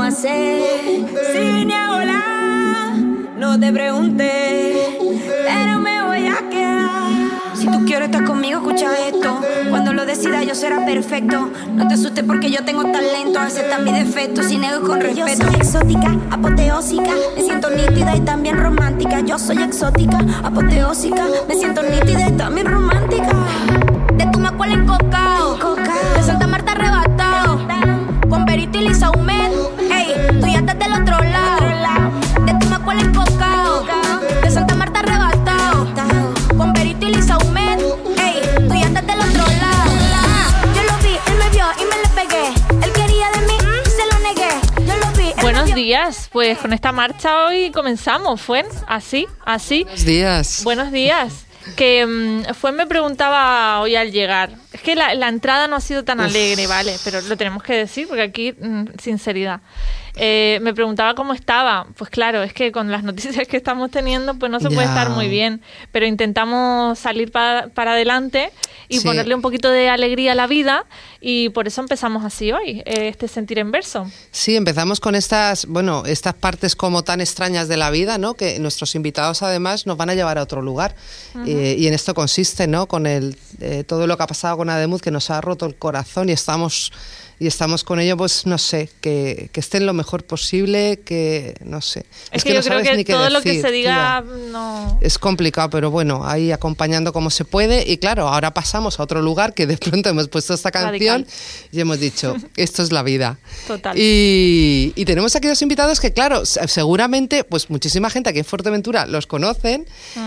vamos a hacer? Si vine a volar, no te pregunté, pero me voy a quedar. Si tú quieres estar conmigo, escucha esto. Cuando lo decida yo será perfecto. No te asustes porque yo tengo talento. Acepta mis defectos sin ego y con respeto. Yo soy exótica, apoteósica. Me siento nítida y también romántica. Yo soy exótica, apoteósica. Me siento nítida y también romántica. De tu me cuela en cocao, de Santa Marta arrebatado, con Perito y Lisa Humed. Ey, tú ya estás del otro lado. De tu me cuela en cocao, de Santa Marta arrebatado, con Perito y Lisa Humed. Ey, tú ya estás del otro lado. Yo lo vi, él me vio y me le pegué. Él quería de mí, se lo negué. Yo lo vi. Buenos días, pues con esta marcha hoy comenzamos, ¿fue? Así. Buenos días. Buenos días. Que me preguntaba hoy al llegar, es que la entrada no ha sido tan alegre, ¿vale? Pero lo tenemos que decir porque aquí, sinceridad. Me preguntaba cómo estaba. Pues claro, es que con las noticias que estamos teniendo, pues no se puede estar muy bien. Pero intentamos salir para adelante y ponerle un poquito de alegría a la vida, y por eso empezamos así hoy, este sentir en verso. Sí, empezamos con estas partes como tan extrañas de la vida, ¿no? Que nuestros invitados además nos van a llevar a otro lugar. Uh-huh. Y en esto consiste, ¿no? Con todo lo que ha pasado con Ademuz, que nos ha roto el corazón, y estamos con ello, pues no sé, que estén lo mejor posible, que no sé. Es que yo creo que todo lo que se diga no... Es complicado, pero bueno, ahí acompañando como se puede. Y claro, ahora pasamos a otro lugar, que de pronto hemos puesto esta canción y hemos dicho, esto es la vida. Total. Y tenemos aquí dos invitados que, claro, seguramente pues muchísima gente aquí en Fuerteventura los conocen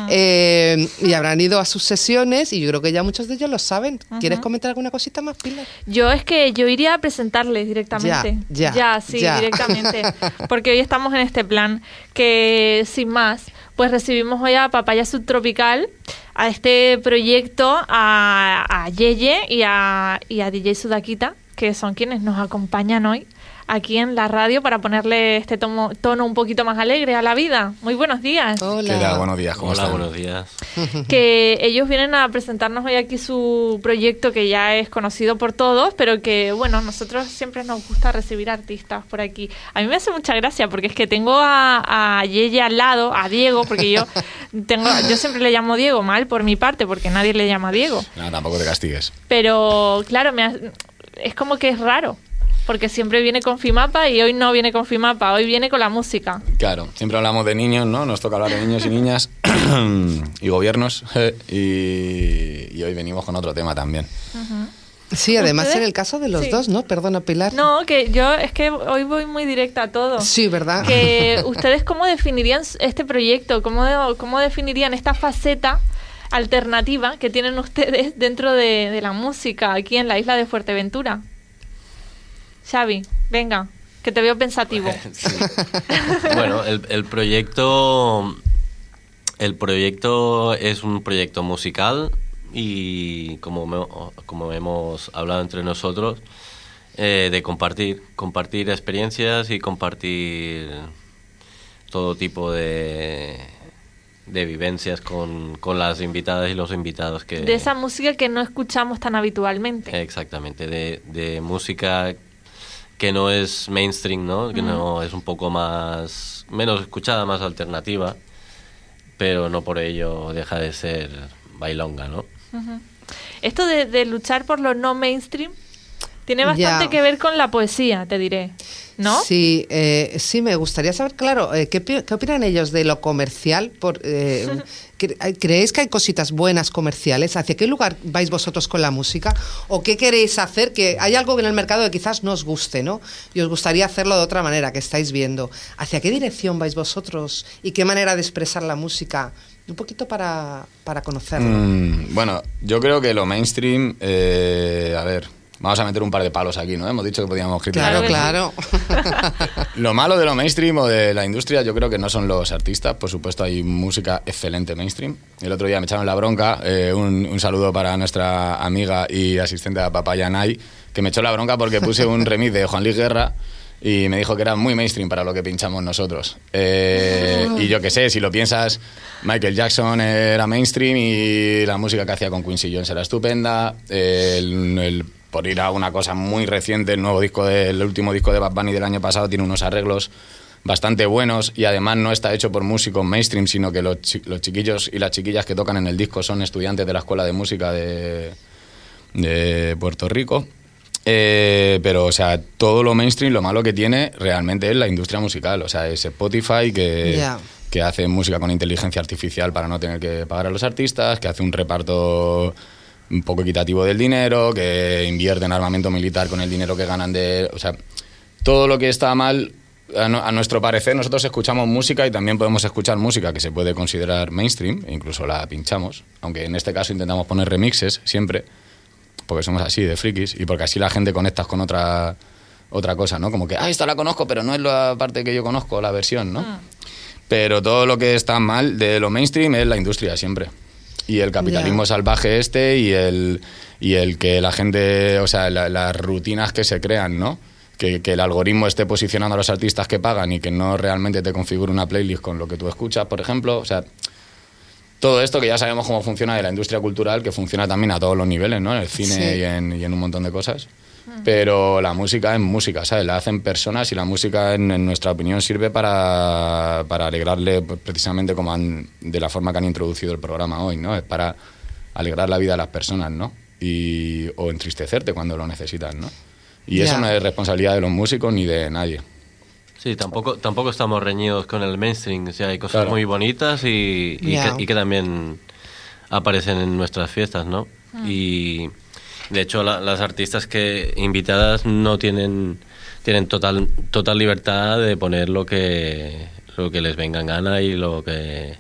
y habrán ido a sus sesiones, y yo creo que ya muchos de ellos lo saben. ¿Quieres comentar alguna cosita más, Pilar? Yo iría a presentarles directamente. Ya, directamente. Porque hoy estamos en este plan que, sin más, pues recibimos hoy a Papaya Subtropical, a este proyecto, a Yeye y a DJ Sudakita, que son quienes nos acompañan hoy aquí en la radio para ponerle este tono un poquito más alegre a la vida. Muy buenos días. Hola. ¿Qué tal? Buenos días. ¿Cómo están? Buenos días. Que ellos vienen a presentarnos hoy aquí su proyecto, que ya es conocido por todos, pero que, bueno, nosotros siempre nos gusta recibir artistas por aquí. A mí me hace mucha gracia porque es que tengo a Yeye al lado, a Diego, porque yo siempre le llamo Diego, mal por mi parte, porque nadie le llama Diego. No, tampoco te castigues. Pero, claro, es como que es raro. Porque siempre viene con Fimapa y hoy no viene con Fimapa, hoy viene con la música. Claro, siempre hablamos de niños, ¿no? Nos toca hablar de niños y niñas y gobiernos, y hoy venimos con otro tema también. Uh-huh. Sí, además ¿Ustedes? en el caso de los dos, ¿no? Perdona, Pilar. No, que yo es que hoy voy muy directa a todo. Sí, ¿verdad? Que ustedes, ¿cómo definirían este proyecto? ¿Cómo definirían esta faceta alternativa que tienen ustedes dentro de la música aquí en la isla de Fuerteventura? Xavi, venga, que te veo pensativo. Sí. Bueno, el proyecto es un proyecto musical, y como hemos hablado entre nosotros, de compartir experiencias y compartir todo tipo de vivencias con las invitadas y los invitados que... De esa música que no escuchamos tan habitualmente. Exactamente, de música que no es mainstream, ¿no? Que no es un poco menos escuchada, más alternativa, pero no por ello deja de ser bailonga, ¿no? Uh-huh. Esto de luchar por lo no mainstream tiene bastante que ver con la poesía, te diré, ¿no? Sí, me gustaría saber, claro, ¿qué opinan ellos de lo comercial? ¿Creéis que hay cositas buenas comerciales? ¿Hacia qué lugar vais vosotros con la música? ¿O qué queréis hacer? Que hay algo en el mercado que quizás no os guste, ¿no? Y os gustaría hacerlo de otra manera, que estáis viendo. ¿Hacia qué dirección vais vosotros? ¿Y qué manera de expresar la música? Un poquito para conocerlo. Bueno, yo creo que lo mainstream... a ver... Vamos a meter un par de palos aquí, ¿no? Hemos dicho que podíamos criticar. Claro. Lo malo de lo mainstream o de la industria, yo creo que no son los artistas. Por supuesto, hay música excelente mainstream. El otro día me echaron la bronca, un saludo para nuestra amiga y asistente a Papaya Nay, que me echó la bronca porque puse un remix de Juan Luis Guerra y me dijo que era muy mainstream para lo que pinchamos nosotros. Y yo qué sé, si lo piensas, Michael Jackson era mainstream y la música que hacía con Quincy Jones era estupenda. por ir a una cosa muy reciente, el último disco de Bad Bunny del año pasado tiene unos arreglos bastante buenos y además no está hecho por músicos mainstream, sino que los chiquillos y las chiquillas que tocan en el disco son estudiantes de la Escuela de Música de Puerto Rico. Pero, o sea, todo lo mainstream, lo malo que tiene realmente es la industria musical. O sea, es Spotify que hace música con inteligencia artificial para no tener que pagar a los artistas, que hace un reparto un poco equitativo del dinero, que invierte en armamento militar con el dinero que ganan de... O sea, todo lo que está mal, a nuestro parecer, nosotros escuchamos música y también podemos escuchar música que se puede considerar mainstream, e incluso la pinchamos, aunque en este caso intentamos poner remixes siempre, porque somos así de frikis y porque así la gente conectas con otra cosa, ¿no? Como que, esta la conozco, pero no es la parte que yo conozco, la versión, ¿no? Pero todo lo que está mal de lo mainstream es la industria siempre. Y el capitalismo salvaje y el que la gente, o sea, las rutinas que se crean, ¿no? Que el algoritmo esté posicionando a los artistas que pagan y que no realmente te configure una playlist con lo que tú escuchas, por ejemplo. O sea, todo esto que ya sabemos cómo funciona de la industria cultural, que funciona también a todos los niveles, ¿no? En el cine y en un montón de cosas. Pero la música es música, ¿sabes? La hacen personas y la música, en nuestra opinión, sirve para alegrarle, pues, precisamente de la forma que han introducido el programa hoy, ¿no? Es para alegrar la vida de las personas, ¿no? O entristecerte cuando lo necesitas, ¿no? Y eso no es responsabilidad de los músicos ni de nadie. Sí, tampoco estamos reñidos con el mainstream. O sea, hay cosas muy bonitas y que también aparecen en nuestras fiestas, ¿no? Y de hecho las artistas invitadas no tienen total libertad de poner lo que les venga en gana y lo que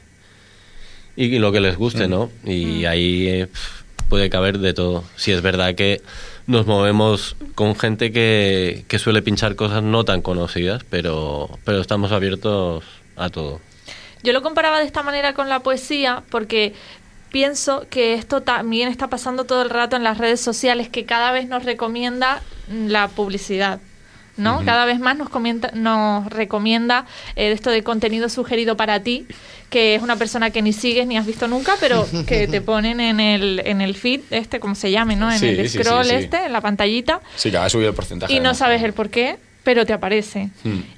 les guste, ¿no? Y ahí puede caber de todo. Sí, es verdad que nos movemos con gente que suele pinchar cosas no tan conocidas, pero estamos abiertos a todo. Yo lo comparaba de esta manera con la poesía porque pienso que esto también está pasando todo el rato en las redes sociales, que cada vez nos recomienda la publicidad, ¿no? Cada vez más nos recomienda esto de contenido sugerido para ti, que es una persona que ni sigues ni has visto nunca, pero que te ponen en el feed, como se llame, ¿no? En el scroll en la pantallita. Sí, que ha subido el porcentaje. Y no sabes el por qué, pero te aparece.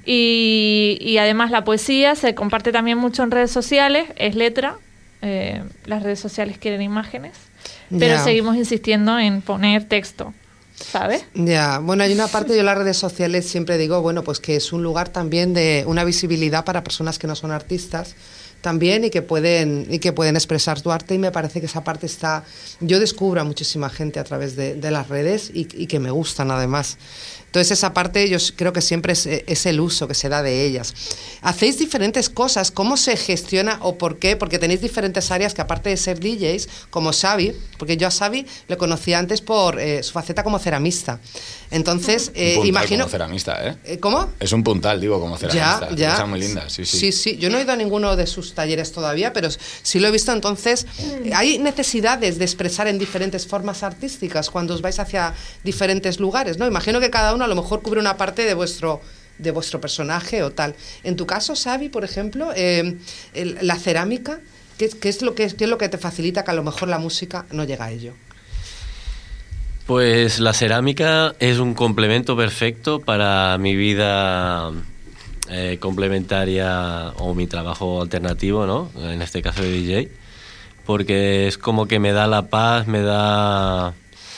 Y además la poesía se comparte también mucho en redes sociales, es letra. Las redes sociales quieren imágenes, pero seguimos insistiendo en poner texto, ¿sabes? Bueno, hay una parte, yo en las redes sociales siempre digo, bueno, pues que es un lugar también de una visibilidad para personas que no son artistas también y que pueden expresar tu arte, y me parece que esa parte yo descubro a muchísima gente a través de las redes y que me gustan además. Entonces esa parte yo creo que siempre es el uso que se da de ellas. Hacéis diferentes cosas, ¿cómo se gestiona o por qué? Porque tenéis diferentes áreas que, aparte de ser DJs, como Xavi, porque yo a Xavi le conocí antes por su faceta como ceramista. Entonces, imagino... como ceramista, ¿eh? ¿Cómo? Es un puntal, digo, como ceramista. Ya. Cosa muy linda, sí. Sí, yo no he ido a ninguno de sus talleres todavía, pero sí lo he visto. Entonces, hay necesidades de expresar en diferentes formas artísticas cuando os vais hacia diferentes lugares, ¿no? Imagino que cada uno a lo mejor cubre una parte de vuestro personaje o tal. En tu caso, Xavi, por ejemplo, la cerámica, ¿qué es lo que te facilita que a lo mejor la música no llega a ello? Pues la cerámica es un complemento perfecto para mi vida complementaria o mi trabajo alternativo, ¿no? En este caso de DJ, porque es como que me da la paz, me da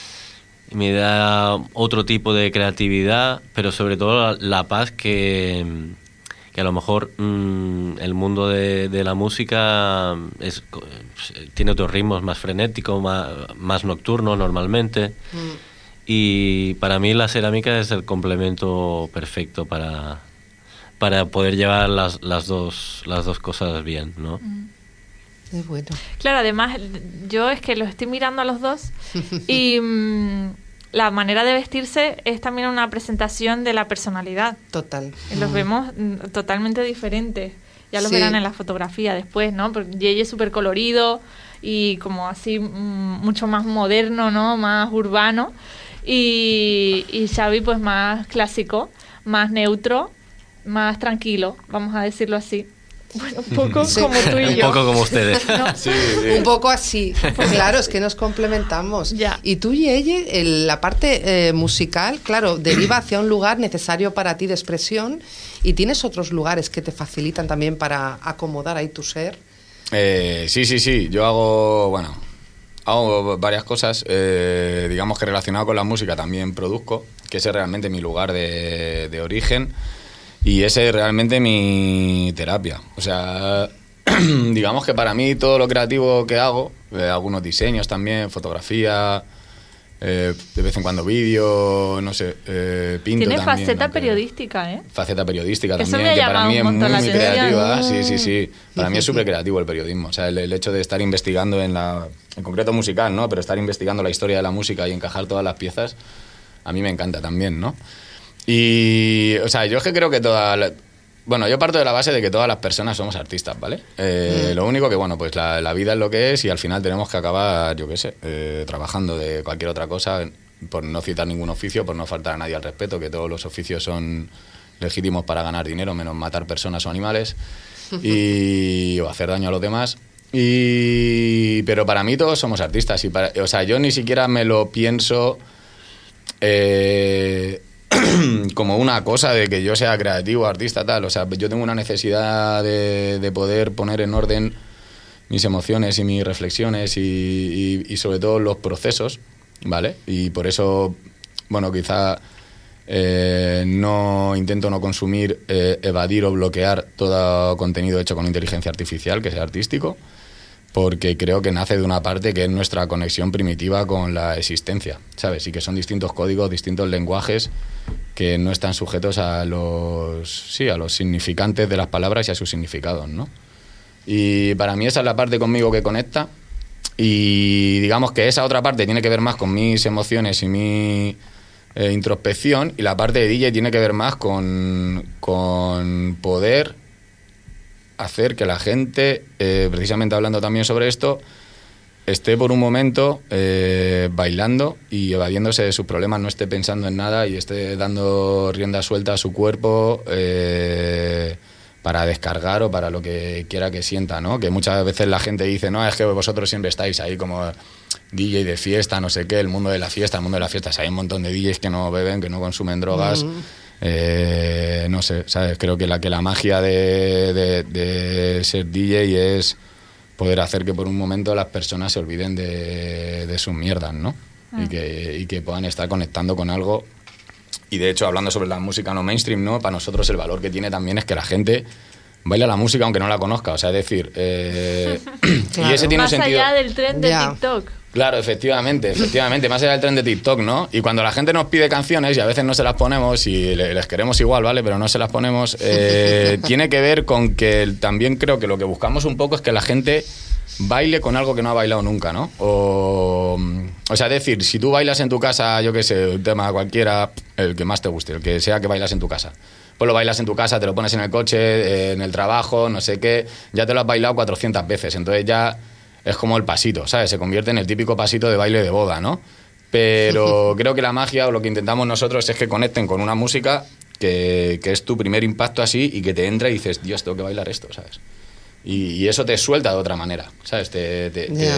otro tipo de creatividad, pero sobre todo la paz que a lo mejor el mundo de la música tiene otros ritmos más frenéticos, más nocturnos normalmente. Y para mí la cerámica es el complemento perfecto para poder llevar las dos cosas bien, ¿no? Es bueno. Claro, además yo es que los estoy mirando a los dos y la manera de vestirse es también una presentación de la personalidad. Total. Los vemos totalmente diferentes. Ya los verán en la fotografía después, ¿no? Porque Yeye es súper colorido y como así mucho más moderno, ¿no? Más urbano. Y Xavi pues más clásico, más neutro, más tranquilo, vamos a decirlo así. Bueno, un poco Sí. como tú y Un yo. poco como ustedes. No. Sí, sí. Un poco así. Claro, es que nos complementamos. Ya. Y tú, Yeye, la parte musical, claro, deriva hacia un lugar necesario para ti de expresión y tienes otros lugares que te facilitan también para acomodar ahí tu ser. Sí. Yo hago varias cosas. Digamos que relacionado con la música también produzco, que ese es realmente mi lugar de origen y ese es realmente mi terapia. O sea, digamos que para mí todo lo creativo que hago, algunos diseños también, fotografía, de vez en cuando vídeo, no sé, pinto Tiene también. faceta aunque- periodística, ¿eh? Faceta periodística Eso también, me ha que para llamado mí es un montón la muy atención. creativa. Sí. Para mí es súper creativo el periodismo. O sea, el hecho de estar investigando en concreto musical, ¿no? Pero estar investigando la historia de la música y encajar todas las piezas, a mí me encanta también, ¿no? Y, o sea, yo es que creo que bueno, yo parto de la base de que todas las personas somos artistas, ¿vale? Lo único que, bueno, pues la vida es lo que es y al final tenemos que acabar, yo qué sé, trabajando de cualquier otra cosa, por no citar ningún oficio, por no faltar a nadie al respeto, que todos los oficios son legítimos para ganar dinero, menos matar personas o animales o hacer daño a los demás. Pero para mí todos somos artistas. O sea, yo ni siquiera me lo pienso como una cosa de que yo sea creativo, artista, tal. O sea, yo tengo una necesidad de poder poner en orden mis emociones y mis reflexiones y sobre todo los procesos, ¿vale? Y por eso, bueno, quizá intento no consumir, evadir o bloquear todo contenido hecho con inteligencia artificial que sea artístico, porque creo que nace de una parte que es nuestra conexión primitiva con la existencia, ¿sabes? Y que son distintos códigos, distintos lenguajes que no están sujetos a los significantes de las palabras y a sus significados, ¿no? Y para mí esa es la parte conmigo que conecta y digamos que esa otra parte tiene que ver más con mis emociones y mi introspección y la parte de DJ tiene que ver más con poder hacer que la gente, precisamente hablando también sobre esto, esté por un momento bailando y evadiéndose de sus problemas, no esté pensando en nada y esté dando rienda suelta a su cuerpo para descargar o para lo que quiera que sienta, ¿no? Que muchas veces la gente dice, no, es que vosotros siempre estáis ahí como DJ de fiesta, no sé qué, el mundo de la fiesta, hay un montón de DJs que no beben, que no consumen drogas. No sé, ¿sabes? Creo que la magia de ser DJ es poder hacer que por un momento las personas se olviden de sus mierdas, ¿no? Y que puedan estar conectando con algo. Y de hecho, hablando sobre la música no mainstream, ¿no? Para nosotros el valor que tiene también es que la gente baila la música aunque no la conozca. O sea, es decir, Claro. y ese tiene Más un sentido... allá del tren de Ya. TikTok. Claro, efectivamente, más allá del tren de TikTok, ¿no? Y cuando la gente nos pide canciones y a veces no se las ponemos y les queremos igual, ¿vale? Pero no se las ponemos, tiene que ver con que también creo que lo que buscamos un poco es que la gente baile con algo que no ha bailado nunca, ¿no? O sea, es decir, si tú bailas en tu casa, yo qué sé, un tema cualquiera, el que más te guste, el que sea que bailas en tu casa. Pues lo bailas en tu casa, te lo pones en el coche, en el trabajo, no sé qué, ya te lo has bailado 400 veces, entonces ya... Es como el pasito, ¿sabes? Se convierte en el típico pasito de baile de boda, ¿no? Pero creo que la magia o lo que intentamos nosotros es que conecten con una música que es tu primer impacto así y que te entra y dices, Dios, tengo que bailar esto, ¿sabes? Y eso te suelta de otra manera, ¿sabes? Te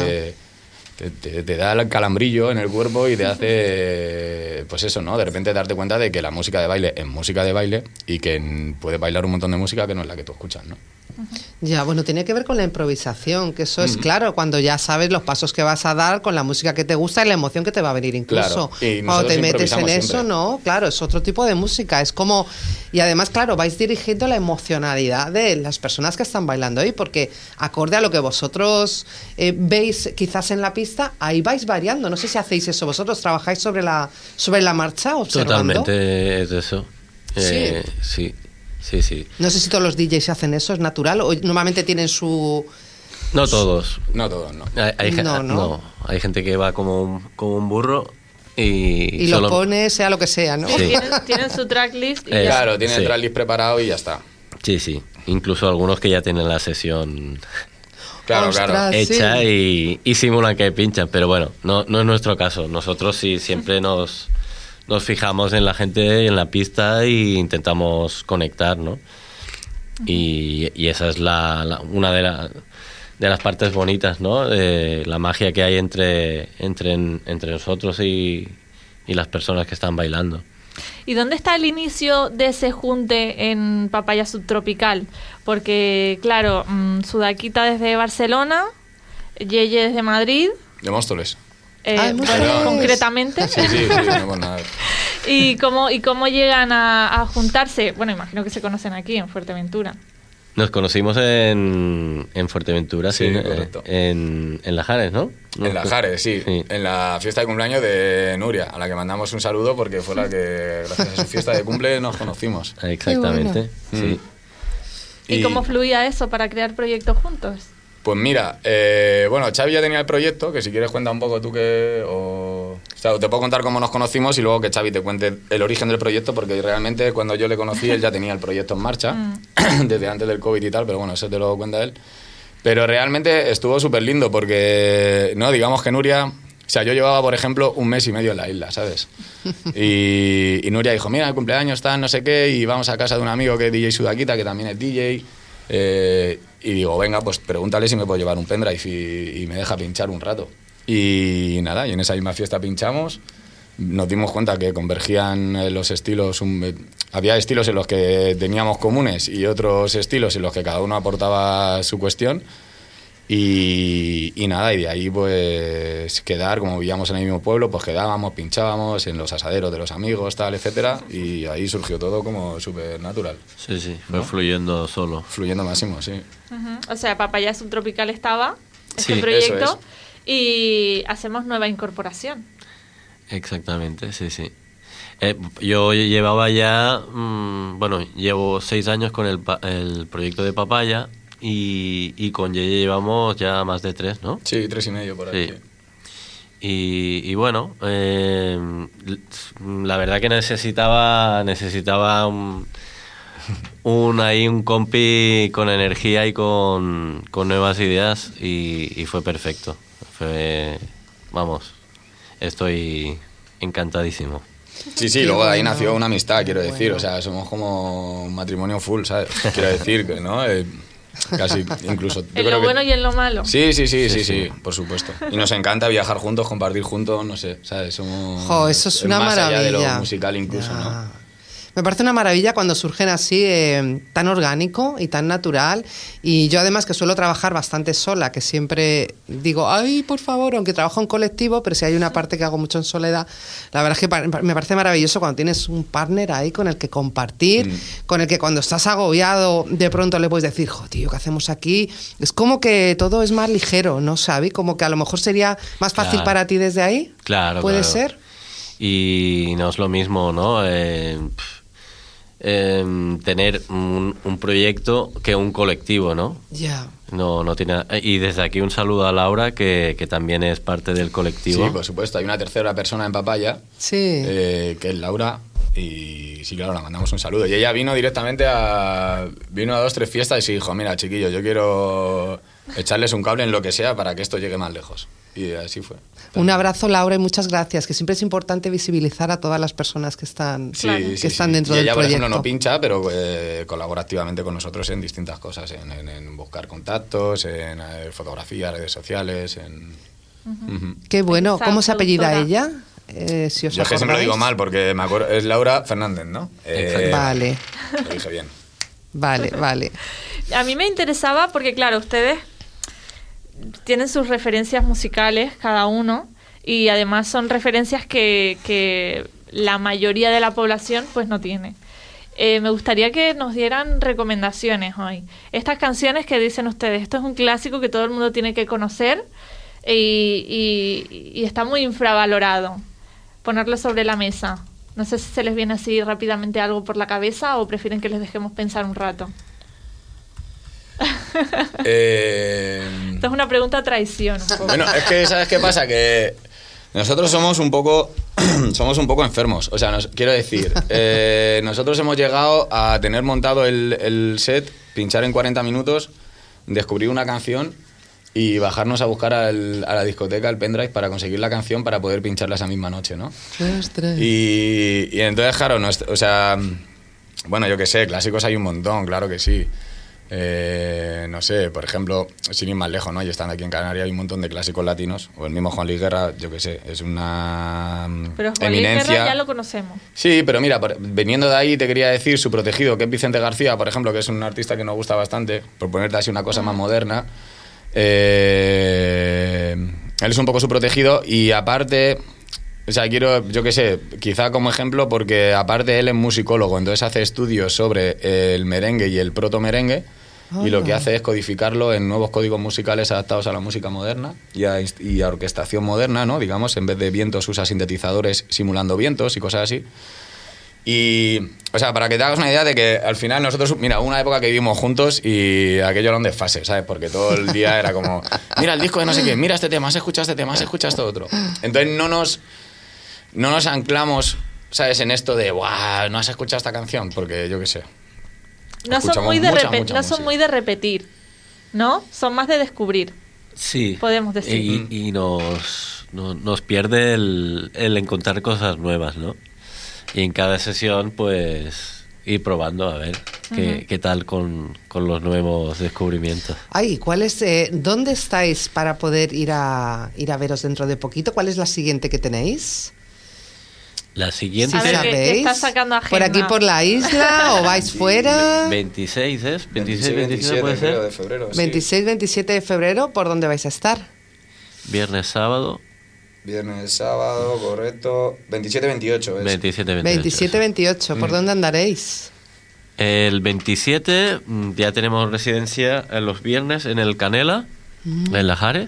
da el calambrillo en el cuerpo y te hace, pues eso, ¿no? De repente darte cuenta de que la música de baile es música de baile y que puedes bailar un montón de música que no es la que tú escuchas, ¿no? Ya, bueno, tiene que ver con la improvisación, que eso es claro, cuando ya sabes los pasos que vas a dar con la música que te gusta y la emoción que te va a venir incluso. Claro, y cuando te metes en improvisamos eso, siempre. no, claro, es otro tipo de música, es como... Y además, claro, vais dirigiendo la emocionalidad de las personas que están bailando ahí, porque acorde a lo que vosotros veis quizás en la pista, ahí vais variando. No sé si hacéis eso, vosotros trabajáis sobre la marcha, observando. Totalmente es eso. Sí. Sí. No sé si todos los DJs hacen eso, ¿es natural? ¿O normalmente tienen su...? No todos. No todos, no. Hay gente que va como un burro y lo pone sea lo que sea, ¿no? Sí. Tienen su tracklist y ya. Claro, tiene el Sí. tracklist preparado y ya está. Sí. Incluso algunos que ya tienen la sesión Claro, Ostras, claro. hecha sí. y simulan que pinchan, pero bueno, no es nuestro caso. Nosotros sí siempre nos fijamos en la gente, en la pista e intentamos conectar, ¿no? Y esa es una de las partes bonitas, ¿no? La magia que hay entre nosotros y las personas que están bailando. ¿Y dónde está el inicio de ese junte en Papaya Subtropical? Porque, claro, Sudaquita desde Barcelona, Yeye desde Madrid. De Móstoles. Bueno, concretamente. Sí, no por nada. ¿Y cómo llegan a juntarse? Bueno, imagino que se conocen aquí, en Fuerteventura. Nos conocimos en Fuerteventura, sí, correcto. En Lajares, ¿no? En Lajares, sí. En la fiesta de cumpleaños de Nuria, a la que mandamos un saludo porque fue la que, gracias a su fiesta de cumple, nos conocimos. Exactamente, sí. ¿Y cómo fluía eso para crear proyectos juntos? Pues mira, bueno, Xavi ya tenía el proyecto, que si quieres cuenta un poco tú o sea, te puedo contar cómo nos conocimos y luego que Xavi te cuente el origen del proyecto, porque realmente cuando yo le conocí él ya tenía el proyecto en marcha, desde antes del COVID y tal, pero bueno, eso te lo cuenta él. Pero realmente estuvo súper lindo porque, no, digamos que Nuria... O sea, yo llevaba, por ejemplo, 1 mes y medio en la isla, ¿sabes? Y Nuria dijo, mira, el cumpleaños está no sé qué, y vamos a casa de un amigo que es DJ Sudaquita, que también es DJ... y digo, venga, pues pregúntale si me puedo llevar un pendrive y me deja pinchar un rato. Y nada, y en esa misma fiesta pinchamos, nos dimos cuenta que convergían los estilos, había estilos en los que teníamos comunes y otros estilos en los que cada uno aportaba su cuestión. Y nada, y de ahí pues quedar, como vivíamos en el mismo pueblo, pues quedábamos, pinchábamos en los asaderos de los amigos, tal, etcétera, y ahí surgió todo como súper natural. Sí, fue fluyendo solo. Fluyendo máximo, sí. O sea, Papaya Subtropical estaba, sí, proyecto, eso es. Y hacemos nueva incorporación. Exactamente, sí. Yo llevaba ya, llevo 6 años con el proyecto de Papaya. Y con Yeye llevamos ya más de 3, ¿no? Sí, 3 y medio por ahí. Sí. Y bueno, la verdad que necesitaba un compi con energía y con nuevas ideas y fue perfecto. Estoy encantadísimo. Sí, luego de ahí nació una amistad, quiero decir. O sea, somos como un matrimonio full, ¿sabes? Quiero decir que, ¿no? Casi, incluso. En lo bueno y en lo malo. Sí, por supuesto. Y nos encanta viajar juntos, compartir juntos, no sé, ¿sabes? Somos... eso es una más maravilla. allá de lo musical incluso, ¿no? Me parece una maravilla cuando surgen así, tan orgánico y tan natural. Y yo además que suelo trabajar bastante sola, que siempre digo, ay, por favor, aunque trabajo en colectivo, pero si hay una parte que hago mucho en soledad, la verdad es que me parece maravilloso cuando tienes un partner ahí con el que compartir, con el que cuando estás agobiado de pronto le puedes decir, jo, tío, ¿qué hacemos aquí? Es como que todo es más ligero, ¿no, Xavi? Como que a lo mejor sería más fácil para ti desde ahí. Claro, ¿Puede ser? Y no es lo mismo, ¿no? Tener un proyecto que un colectivo, ¿no? Ya. No tiene. Y desde aquí un saludo a Laura, que también es parte del colectivo. Sí, por supuesto. Hay una tercera persona en Papaya, que es Laura, y sí, claro, la mandamos un saludo. Y ella vino directamente vino a 2 o 3 fiestas y dijo, mira, chiquillos, yo quiero echarles un cable en lo que sea para que esto llegue más lejos. Y así fue. Un abrazo, Laura, y muchas gracias, que siempre es importante visibilizar a todas las personas que están, están dentro del proyecto. Por ejemplo, no pincha, pero colabora activamente con nosotros en distintas cosas, en buscar contactos, en fotografía, redes sociales, Qué bueno. ¿Cómo se apellida ella? Si os yo es que siempre lo digo mal, porque me acuerdo, es Laura Fernández, ¿no? Vale. Lo dije bien. Vale. A mí me interesaba porque, claro, ustedes tienen sus referencias musicales cada uno y además son referencias que la mayoría de la población pues no tiene. Me gustaría que nos dieran recomendaciones hoy. Estas canciones que dicen ustedes, esto es un clásico que todo el mundo tiene que conocer y está muy infravalorado. Ponerlo sobre la mesa. No sé si se les viene así rápidamente algo por la cabeza o prefieren que les dejemos pensar un rato. Esto es una pregunta a traición un poco. Bueno, es que ¿sabes qué pasa? Que nosotros somos un poco enfermos. O sea, quiero decir, nosotros hemos llegado a tener montado el set, pinchar en 40 minutos, descubrir una canción y bajarnos a buscar a la discoteca el pendrive para conseguir la canción para poder pincharla esa misma noche, ¿no? Y entonces, claro, Bueno, yo qué sé, clásicos hay un montón, claro que sí. No sé, por ejemplo, sin ir más lejos, ¿no? Y estando aquí en Canarias hay un montón de clásicos latinos, o el mismo Juan Luis Guerra, yo qué sé, es una Pero Juan Luis eminencia. Guerra ya lo conocemos. Sí, pero mira, veniendo de ahí te quería decir su protegido, que es Vicente García, por ejemplo, que es un artista que nos gusta bastante, por ponerte así una cosa más moderna. Él es un poco su protegido y aparte... O sea, quiero, yo qué sé, quizá como ejemplo, porque aparte él es musicólogo, entonces hace estudios sobre el merengue y el proto-merengue, y lo que hace es codificarlo en nuevos códigos musicales adaptados a la música moderna y a orquestación moderna, ¿no? Digamos, en vez de vientos usa sintetizadores simulando vientos y cosas así. Y, o sea, para que te hagas una idea de que al final nosotros, mira, hubo una época que vivimos juntos y aquello era un desfase, ¿sabes? Porque todo el día era como, mira el disco de no sé qué, mira este tema, has escuchado este tema, has escuchado esto otro. Entonces no nos anclamos, ¿sabes? En esto de, ¡guau! ¿No has escuchado esta canción? Porque yo qué sé. No son muy de repetir, ¿no? Son más de descubrir. Sí. Podemos decir. Y nos pierde el encontrar cosas nuevas, ¿no? Y en cada sesión, pues, ir probando a ver qué tal con los nuevos descubrimientos. Ay, ¿dónde estáis para poder ir a veros dentro de poquito? ¿Cuál es la siguiente que tenéis? La siguiente... A ver, ¿sabéis? ¿qué estás sacando agenda? ¿Por aquí por la isla o vais fuera? 26 es, 26, 27 27 puede ser. de febrero. 26, 27 de febrero, ¿por dónde vais a estar? Viernes, sábado. Viernes, sábado, correcto. 27, 28 es. 27, 28. 27, 28, ¿por dónde andaréis? El 27 ya tenemos residencia en los viernes en el Canela, en Lajares.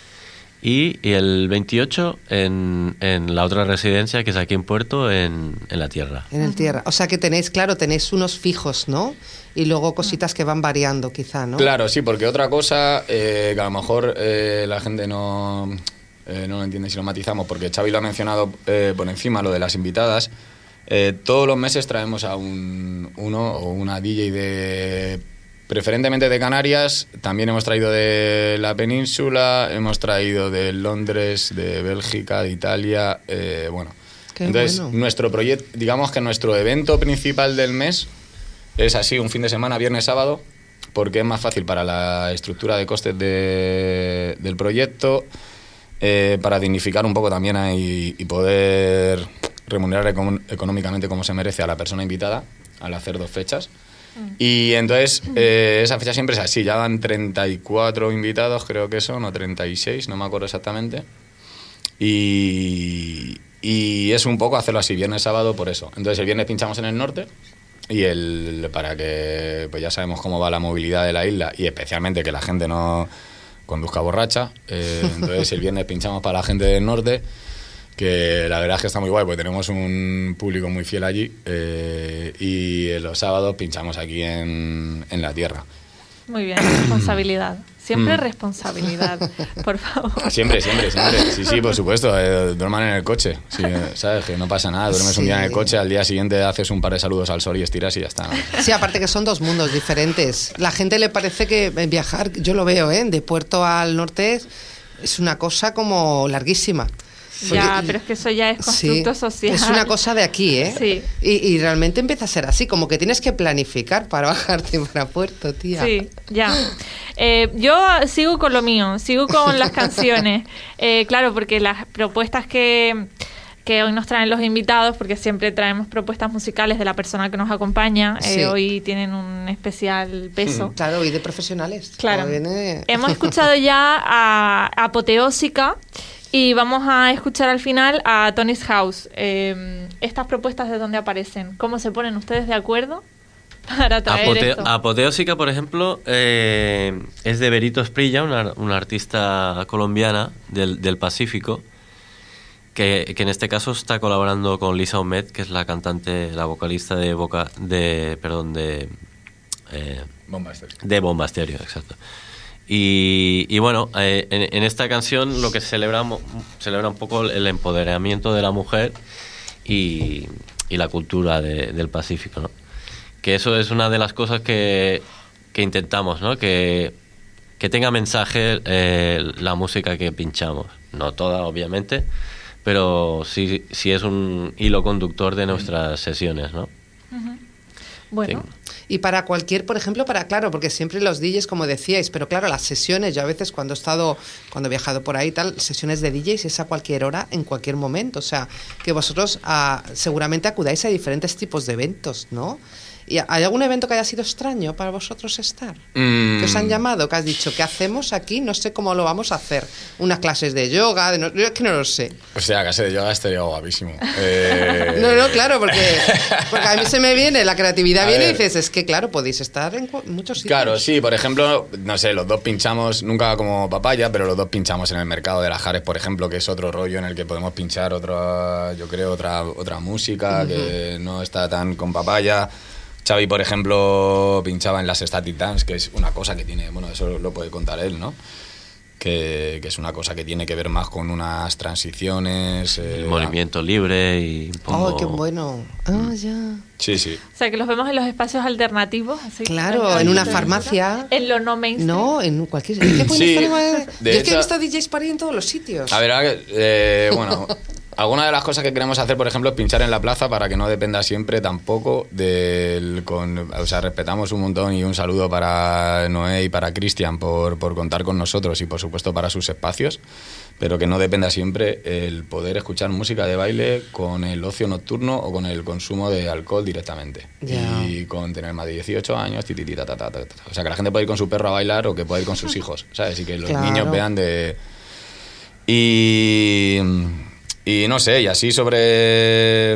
Y el 28 en la otra residencia, que es aquí en Puerto, en la Tierra. En el Tierra. O sea que tenéis unos fijos, ¿no? Y luego cositas que van variando, quizá, ¿no? Claro, sí, porque otra cosa que a lo mejor la gente no lo entiende si lo matizamos, porque Xavi lo ha mencionado por encima, lo de las invitadas. Todos los meses traemos a uno o una DJ preferentemente de Canarias, también hemos traído de la península, hemos traído de Londres, de Bélgica, de Italia, bueno. Qué entonces, bueno. nuestro proyecto, digamos que nuestro evento principal del mes es así, un fin de semana, viernes, sábado, porque es más fácil para la estructura de costes del proyecto, para dignificar un poco también y poder remunerar económicamente como se merece a la persona invitada al hacer 2 fechas. Y entonces esa fecha siempre es así, ya van 34 invitados, creo que son, o 36, no me acuerdo exactamente. Y es un poco hacerlo así, viernes, sábado, por eso. Entonces el viernes pinchamos en el norte y para que pues ya sabemos cómo va la movilidad de la isla y especialmente que la gente no conduzca borracha. Entonces el viernes pinchamos para la gente del norte, que la verdad es que está muy guay porque tenemos un público muy fiel allí, y los sábados pinchamos aquí en la Tierra. Muy bien, responsabilidad. Siempre responsabilidad, por favor. Siempre. Sí, por supuesto. Duerman en el coche. Sí, ¿sabes? Que no pasa nada. Duermes un día en el coche, al día siguiente haces un par de saludos al sol y estiras y ya está. Sí, aparte que son 2 mundos diferentes. La gente le parece que viajar, yo lo veo, de Puerto al norte es una cosa como larguísima. Ya, pero es que eso ya es constructo social. Es una cosa de aquí, ¿eh? Sí. Y realmente empieza a ser así, como que tienes que planificar para bajarte para Puerto, tía. Sí, ya. Yo sigo con lo mío, sigo con las canciones. Claro, porque las propuestas que hoy nos traen los invitados, porque siempre traemos propuestas musicales de la persona que nos acompaña, Sí. hoy tienen un especial peso. Claro, y de profesionales. Claro. Como viene- Hemos escuchado ya a Apoteósica y vamos a escuchar al final a Tony's House. Estas propuestas, ¿de dónde aparecen? ¿Cómo se ponen ustedes de acuerdo para traer esto? Apoteósica, por ejemplo, es de Berito Esprilla, una artista colombiana del Pacífico, que en este caso está colaborando con Lisa Omet, que es la cantante, la vocalista de Bomba Estéreo, exacto. Y bueno, en esta canción lo que celebra un poco el empoderamiento de la mujer y la cultura del Pacífico, ¿no? Que eso es una de las cosas que intentamos, ¿no? Que tenga mensaje la música que pinchamos. No toda, obviamente, pero sí es un hilo conductor de nuestras sesiones, ¿no? Bueno. Sí. Y para cualquier, por ejemplo, claro, porque siempre los DJs, como decíais, pero claro, las sesiones, yo a veces cuando he viajado por ahí y tal, sesiones de DJs es a cualquier hora, en cualquier momento. O sea, que vosotros seguramente acudáis a diferentes tipos de eventos, ¿no? ¿Y hay algún evento que haya sido extraño para vosotros estar? ¿Que os han llamado? ¿Que has dicho, ¿qué hacemos aquí? No sé cómo lo vamos a hacer. Unas clases de yoga, yo es que no lo sé. O sea, clase de yoga estaría guapísimo. No, claro, porque a mí se me viene, la creatividad viene y ver. dices, es que claro, podéis estar en muchos sitios. Claro, sí, por ejemplo, no sé, los dos pinchamos, nunca como Papaya, pero los dos pinchamos en el mercado de Lajares, por ejemplo, que es otro rollo en el que podemos pinchar otra música que no está tan con Papaya. Xavi, por ejemplo, pinchaba en las Static Dance, que es una cosa que tiene, bueno, eso lo puede contar él, ¿no? Que es una cosa que tiene que ver más con unas transiciones. El movimiento libre y un poco... ¡Oh, qué bueno! Ah, ya. Sí, sí. O sea, que los vemos en los espacios alternativos. Así, Claro, en una farmacia. En lo no mainstream. No, en cualquier... Es que pueden Sí, estar igual- de Yo es que he hecho- visto DJs por ahí en todos los sitios. A ver, bueno, alguna de las cosas que queremos hacer, por ejemplo, es pinchar en la plaza para que no dependa siempre tampoco o sea, respetamos un montón y un saludo para Noé y para Cristian por contar con nosotros y, por supuesto, para sus espacios, pero que no dependa siempre el poder escuchar música de baile con el ocio nocturno o con el consumo de alcohol directamente. Ya. Y con tener más de 18 años, o sea, que la gente puede ir con su perro a bailar o que puede ir con sus hijos, ¿sabes? Y que los Claro. niños vean de... Y no sé, y así sobre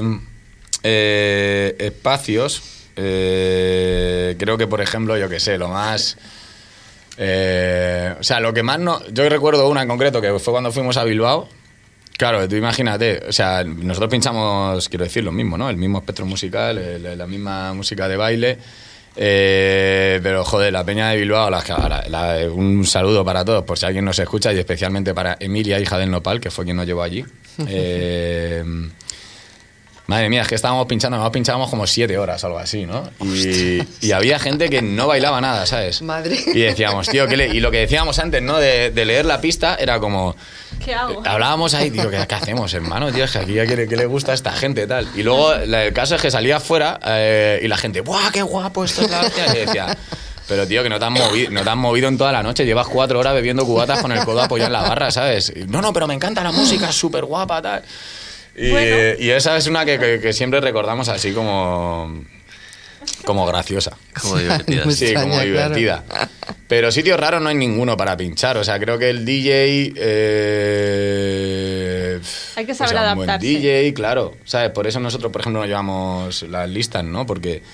espacios, creo que, por ejemplo, yo qué sé, lo más... o sea, lo que más no... Yo recuerdo una en concreto, que fue cuando fuimos a Bilbao. Claro, tú imagínate, o sea, nosotros pinchamos, quiero decir, lo mismo, ¿no? El mismo espectro musical, la misma música de baile. Pero joder, la peña de Bilbao, un saludo para todos, por si alguien nos escucha, y especialmente para Emilia, hija del Nopal, que fue quien nos llevó allí. Madre mía, es que nos pinchábamos como 7 horas o algo así, ¿no? Y había gente que no bailaba nada, ¿sabes? Madre. Y decíamos, tío, y lo que decíamos antes, ¿no? De leer la pista era como... ¿Qué hago? Hablábamos ahí, tío, ¿qué hacemos, hermano? Tío, es que aquí ¿qué le gusta a esta gente, tal? Y luego el caso es que salía afuera y la gente, ¡buah, qué guapo esto es la hostia! Y decía, pero tío, que no te has movido en toda la noche, llevas 4 horas bebiendo cubatas con el codo apoyado en la barra, ¿sabes? Y, no, pero me encanta la música, es súper guapa, tal. Y, Bueno. y esa es una que siempre recordamos así como graciosa. Como divertida. Muy Sí, extraña, como claro. divertida. Pero sitios raros no hay ninguno para pinchar. O sea, creo que el DJ... Hay que saber un adaptarse. buen DJ, claro. ¿Sabes? Por eso nosotros, por ejemplo, nos llevamos las listas, ¿no? Porque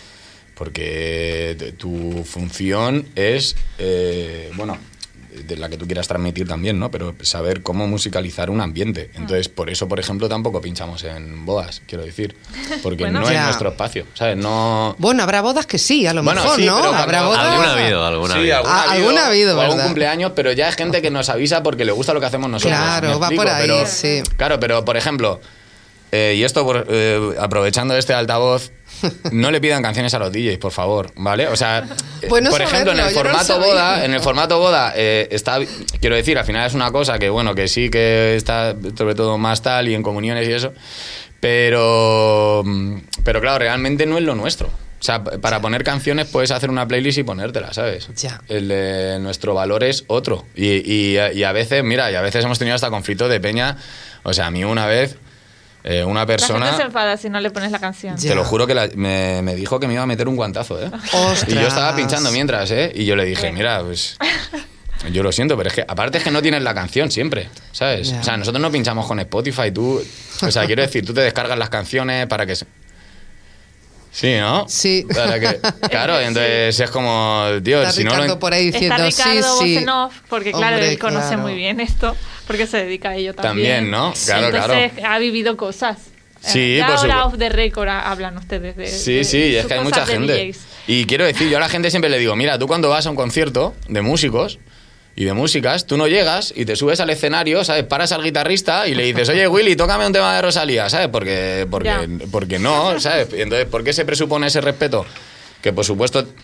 tu función es... bueno, de la que tú quieras transmitir también, ¿no? Pero saber cómo musicalizar un ambiente. Entonces, por eso, por ejemplo, tampoco pinchamos en bodas, quiero decir. Porque Bueno. no es Ya. nuestro espacio, ¿sabes? No... Bueno, habrá bodas que sí, a lo Bueno, mejor, sí, ¿no? pero Habrá cuando- bodas... Alguna ha habido, alguna ha Sí, habido. alguna ha habido, o algún ¿verdad? cumpleaños, pero ya es gente que nos avisa porque le gusta lo que hacemos nosotros. Claro, ¿me va explico? por ahí, Pero- sí. Claro, pero por ejemplo, y esto aprovechando este altavoz, no le pidan canciones a los DJs, por favor, ¿vale? O sea, Bueno por ejemplo, saberlo, yo no lo sabía. en el formato boda, está, quiero decir, al final es una cosa que, bueno, que sí que está sobre todo más tal y en comuniones y eso, pero claro, realmente no es lo nuestro. O sea, para poner canciones puedes hacer una playlist y ponértela, ¿sabes? Ya. Nuestro valor es otro. Y a veces, mira, hemos tenido hasta conflictos de peña. O sea, a mí una vez, una La persona... gente se enfada si no le pones la canción. Ya. Te lo juro que me dijo que me iba a meter un guantazo, ¿eh? Ostras. Y yo estaba pinchando mientras, ¿eh? Y yo le dije, mira, pues... Yo lo siento, pero es que aparte es que no tienes la canción siempre, ¿sabes? Ya. O sea, nosotros no pinchamos con Spotify, tú... O sea, quiero decir, tú te descargas las canciones para que... Sí, ¿no? Sí. Para que... Claro, entonces es como, tío, Está si no Ricardo lo... por ahí diciendo, Está Ricardo sí, sí. voz en off, porque claro, Hombre, él conoce claro. muy bien esto, porque se dedica a ello también. También, ¿no? Claro, Entonces ha vivido cosas. Sí, ya por ahora supuesto. off the record hablan ustedes de Sí, sí, es sus que hay cosas mucha de gente. DJs. Y quiero decir, yo a la gente siempre le digo, mira, tú cuando vas a un concierto de músicos y de músicas, tú no llegas y te subes al escenario, ¿sabes? Paras al guitarrista y le dices, oye, Willy, tócame un tema de Rosalía, ¿sabes? Porque no, ¿sabes? Y entonces, ¿por qué se presupone ese respeto? Que, por supuesto,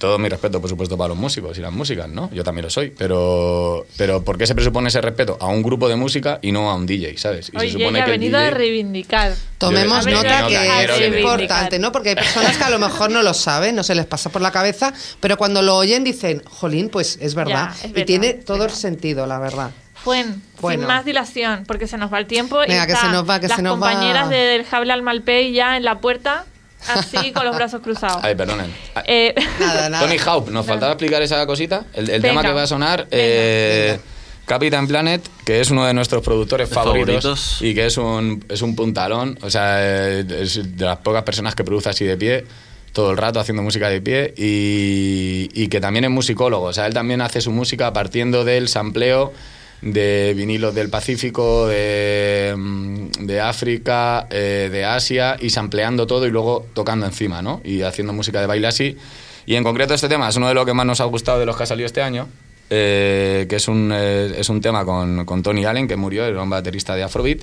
todo mi respeto, por supuesto, para los músicos y las músicas, ¿no? Yo también lo soy, pero ¿por qué se presupone ese respeto a un grupo de música y no a un DJ, ¿sabes? Y Oye, se supone ella ha que el venido DJ... a reivindicar. Tomemos Yo- nota no, que quiero es que me- importante, ¿no? Porque hay personas que a lo mejor no lo saben, no se les pasa por la cabeza, pero cuando lo oyen dicen, jolín, pues es verdad. Ya, es y verdad, tiene es todo el verdad. sentido, la verdad. Sin más dilación, porque se nos va el tiempo. Venga, y que se nos va, que las se nos va. compañeras del Jable al Malpey ya en la puerta, así con los brazos cruzados. Ay, perdonen. Nada. Tony Hawk, nos faltaba explicar esa cosita. El Venga. tema que va a sonar, Venga. Captain Planet, que es uno de nuestros productores favoritos, favoritos. y que es un puntalón. O sea, es de las pocas personas que produce así de pie, todo el rato haciendo música de pie, y que también es musicólogo. O sea, él también hace su música partiendo del sampleo de vinilos del Pacífico, de África, de Asia, y sampleando todo y luego tocando encima, ¿no? Y haciendo música de baile así. Y en concreto este tema es uno de los que más nos ha gustado de los que ha salido este año, que es un tema con Tony Allen, que murió, era un baterista de Afrobeat.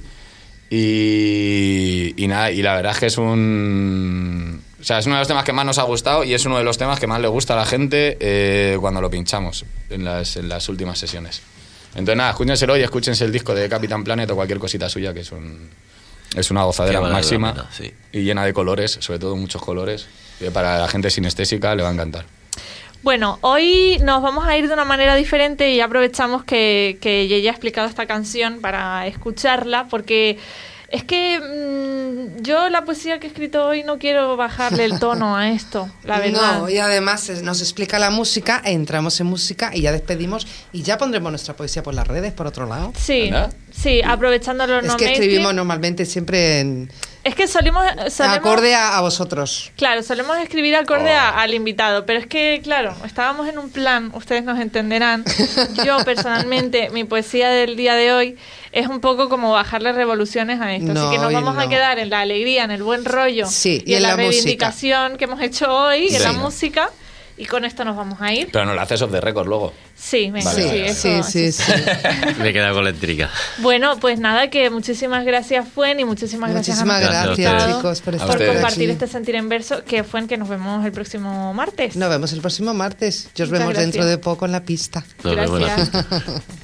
Y nada, y la verdad es que es uno de los temas que más nos ha gustado y es uno de los temas que más le gusta a la gente cuando lo pinchamos en las últimas sesiones. Entonces nada, escúchenselo y escúchense el disco de Captain Planet o cualquier cosita suya, que es una gozadera Que vale la máxima pena, sí. y llena de colores, sobre todo muchos colores, que para la gente sinestésica le va a encantar. Bueno, hoy nos vamos a ir de una manera diferente y aprovechamos que ella ha explicado esta canción para escucharla, porque es que yo la poesía que he escrito hoy no quiero bajarle el tono a esto, la verdad. No, y además nos explica la música, entramos en música y ya despedimos y ya pondremos nuestra poesía por las redes, por otro lado. Sí, ¿Anda? sí, aprovechando los Es que escribimos normalmente siempre en Es que solemos acorde a vosotros. Claro, solemos escribir acorde al invitado, pero es que, claro, estábamos en un plan, ustedes nos entenderán. Yo, personalmente, mi poesía del día de hoy es un poco como bajarle revoluciones a esto. No, Así que nos y vamos a no. quedar en la alegría, en el buen rollo Sí, y en la música. reivindicación que hemos hecho hoy, en la Venga. música. Y con esto nos vamos a ir. Pero no lo haces off the record luego. Sí, venga, Vale, sí, vale, eso, sí. eso. Me he quedado con la intriga. Bueno, pues nada, que muchísimas gracias, Fuen, y muchísimas gracias Muchísimas a nuestros gracias, invitados chicos, por estar por ustedes. compartir aquí. este sentir en verso, que Fuen, que nos vemos el próximo martes. Nos vemos el próximo martes. Y os Muchas vemos dentro gracias. de poco en la pista. Nos vemos en la Gracias. pista.